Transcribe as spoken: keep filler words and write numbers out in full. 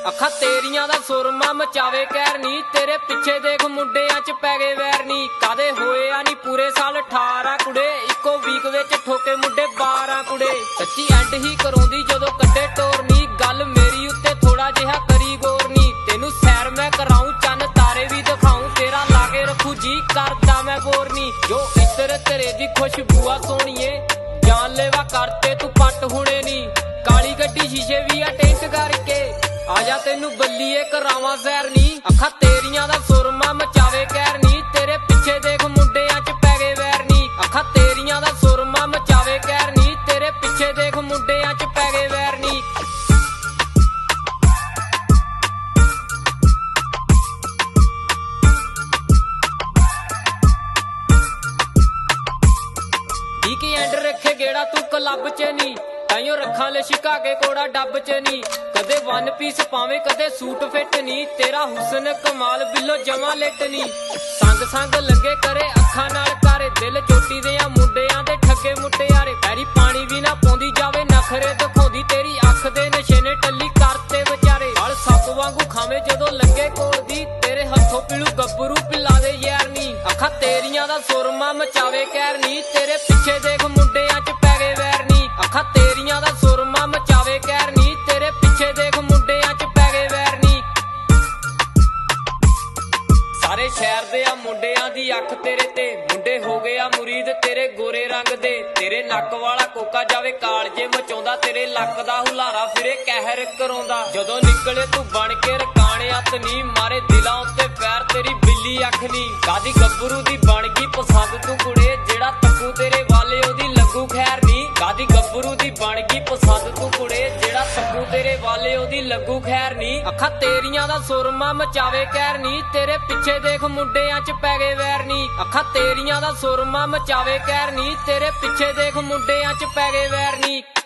ਅੱਖਾਂ ਤੇਰੀਆਂ ਦਾ ਸੁਰਮਾ ਮਚਾਵੇ ਕਹਿਰ ਨੀ, ਤੇਰੇ ਪਿੱਛੇ ਦੇਖ ਮੁੰਡਿਆਂ ਚ ਪੈ ਗਏ ਵੈਰ ਨੀ। ਕਾਦੇ ਹੋਏ ਆ ਨੀ ਪੂਰੇ ਸਾਲ ਅਠਾਰਾਂ ਕੁੜੇ, ਇੱਕੋ ਵੀਕ ਵਿੱਚ ਠੋਕੇ ਮੁੰਡੇ ਬਾਰਾਂ ਕੁੜੇ। ਸੱਚੀ ਐਂਡ ਹੀ ਕਰਾਉਂਦੀ ਜਦੋਂ ਕੱਢੇ ਟੋਰ ਨੀ, ਗੱਲ ਮੇਰੀ ਉੱਤੇ ਥੋੜਾ ਜਿਹਾ ਕਰੀ ਗੌਰ ਨੀ। ਤੈਨੂੰ ਸੈਰ ਮੈਂ ਕਰਾਉਂ ਚੰਨ ਤਾਰੇ ਵੀ ਦਿਖਾਉਂ, ਤੇਰਾ ਲਾਗੇ ਰੱਖੂ ਜੀ ਕਰਦਾ ਮੈਂ ਬੋਰ ਨੀ। ਜੋ ਇੱਧਰ ਤੇਰੇ ਦੀ ਖੁਸ਼ਬੂ ਆ ਸੋਹਣੀਏ, ਜਾਨ ਲੈਵਾ ਕਰਤੇ ਤੂੰ ਪੱਟ ਹੁਣੇ ਨੀ। ਕਾਲੀ ਗੱਡੀ ਸ਼ੀਸ਼ੇ ਵੀ ਆ ਟੈਂਟ ਕਰਕੇ, ਆਜਾ ਤੈਨੂੰ ਬੱਲੀਏ ਕਰਾਵਾਂ ਜ਼ਹਿਰ ਨੀ। ਅੱਖਾਂ ਤੇਰੀਆਂ ਦਾ ਸੁਰਮਾ ਮਚਾਵੇ ਕਹਿਰ ਨੀ, ਤੇਰੇ ਪਿੱਛੇ ਦੇਖ ਮੁੰਡਿਆਂ ਚ ਪੈ ਗਏ ਵੈਰ ਨੀ। ਅੱਖਾਂ ਤੇਰੀਆਂ ਦਾ ਸੁਰਮਾ ਮਚਾਵੇ ਕਹਿਰ ਨੀ, ਤੇਰੇ ਪਿੱਛੇ ਦੇਖ ਮੁੰਡਿਆਂ ਚ ਪੈ ਗਏ ਵੈਰ ਨੀ। ਵੀਕਐਂਡ ਰੱਖੇ ਗੇੜਾ ਤੂੰ ਕਲੱਬ ਚ ਨੀ, ਤਾਈਓ ਰੱਖਾਂ ਲੈ ਛਿਕਾ ਕੇ ਕੋੜਾ ਡੱਬ ਚ ਨੀ। ਕਦੇ ਵਨ ਪੀਸ ਪਾਵੇਂ ਕਦੇ ਸੂਟ ਫਿੱਟ ਨੀ, ਤੇਰਾ ਹੁਸਨ ਕਮਾਲ ਬਿੱਲੋ ਜਮਾ ਲਿਟ ਨੀ। ਸੰਗ ਸੰਗ ਲੱਗੇ ਕਰੇ ਅੱਖਾਂ ਨਾਲ ਕਾਰੇ, ਦਿਲ ਚੋਟੀ ਦੇ ਆ ਮੁੰਡਿਆਂ ਦੇ ਠੱਗੇ ਮੁਟਿਆਰੇ। ਪੈਰੀ ਪਾਣੀ ਵੀ ਨਾ ਪਾਉਂਦੀ ਜਾਵੇ ਨਖਰੇ ਦਿਖਾਉਂਦੀ, ਤੇਰੀ ਅੱਖ ਦੇ ਨਸ਼ੇ ਨੇ ਟੱਲੀ ਕਰਤੇ ਵਿਚਾਰੇ। ਹਲ ਸੱਪ ਵਾਂਗੂ ਖਾਵੇਂ ਜਦੋਂ ਲੱਗੇ ਕੋਲ ਦੀ, ਤੇਰੇ ਹੱਥੋਂ ਪੀਲੂ ਗੱਭਰੂ ਪਿਲਾ ਦੇ ਯਾਰ ਨੀ। ਅੱਖਾਂ ਤੇਰੀਆਂ ਦਾ ਸੁਰਮਾ ਮਚਾਵੇ ਕਹਿਰ ਨੀ, ਤੇਰੇ ਪਿੱਛੇ ਦੇਖ ਮੁੰਡਿਆਂ ਚ ਪੈ ਗਏ ਵੈਰ ਨੀ। ਅੱਖਾਂ ਤੇਰੀਆਂ ਦਾ ਸੁਰਮਾ ਮਚਾਵੇ ਕਹਿਰ ਨੀ, ਤੇਰੇ ਪਿੱਛੇ ਦੇਖ ਮੁੰਡਿਆਂ ਚ ਪੈ ਗਏ ਵੈਰ ਨੀ। ਸਾਰੇ ਸ਼ਹਿਰ ਦੇ ਆ ਮੁੰਡਿਆਂ ਦੀ ਅੱਖ ਤੇਰੇ ਤੇ, ਮੁੰਡੇ ਹੋ ਗਏ ਆ ਮੁਰੀਦ ਤੇਰੇ ਗੋਰੇ ਰੰਗ ਦੇ। ਤੇਰੇ ਨੱਕ ਵਾਲਾ ਕੋਕਾ ਜਾਵੇ ਕਾਲਜੇ ਮਚਾਉਂਦਾ, ਤੇਰੇ ਲੱਕ ਦਾ ਹੁਲਾਰਾ ਫਿਰੇ ਕਹਿਰ ਕਰਾਉਂਦਾ। ਜਦੋਂ ਨਿਕਲੇ ਤੂੰ ਬਣ ਕੇ ਰਕਾਣੇ ਹੱਥ ਨੀ, ਮਾਰੇ ਦਿਲਾਂ ਉੱਤੇ ਪੈਰ ਤੇਰੀ ਬਿੱਲੀ ਅੱਖ ਨੀ। ਕਾਦੀ ਗੱਭਰੂ ਦੀ ਬਣ ਗਈ ਪਸੰਦ ਤੂੰ ਕੁੜੇ, ਜਿਹੜਾ ਤੱਕੂ ਤੇਰੇ ਵਾਲੇ ਉਹਦੀ ਲੱਗੂ ਖੈਰ ਨੀ। ਕਾਦੀ ਗੱਭਰੂ ਦੀ ਬਣ ਗਈ ਪਸੰਦ ਤੂੰ ਕੁੜੇ, ਜਿਹੜਾ ਤੱਕੂ ਤੇਰੇ ਵਾਲੇ ਉਹਦੀ ਲੱਗੂ ਖੈਰ ਨੀ। ਅੱਖਾਂ ਤੇਰੀਆਂ ਦਾ ਸੁਰਮਾ ਮਚਾਵੇ ਕਹਿਰ ਨੀ, ਤੇਰੇ ਪਿੱਛੇ ਦੇਖ ਮੁੰਡਿਆਂ ਚ ਪੈ ਗਏ ਵੈਰ ਨੀ। ਅੱਖਾਂ ਤੇਰੀਆਂ ਦਾ ਸੁਰਮਾ ਮਚਾਵੇ ਕਹਿਰ ਨੀ, ਤੇਰੇ ਪਿੱਛੇ ਦੇਖ ਮੁੰਡਿਆਂ ਚ ਪੈ ਗਏ ਵੈਰ ਨੀ।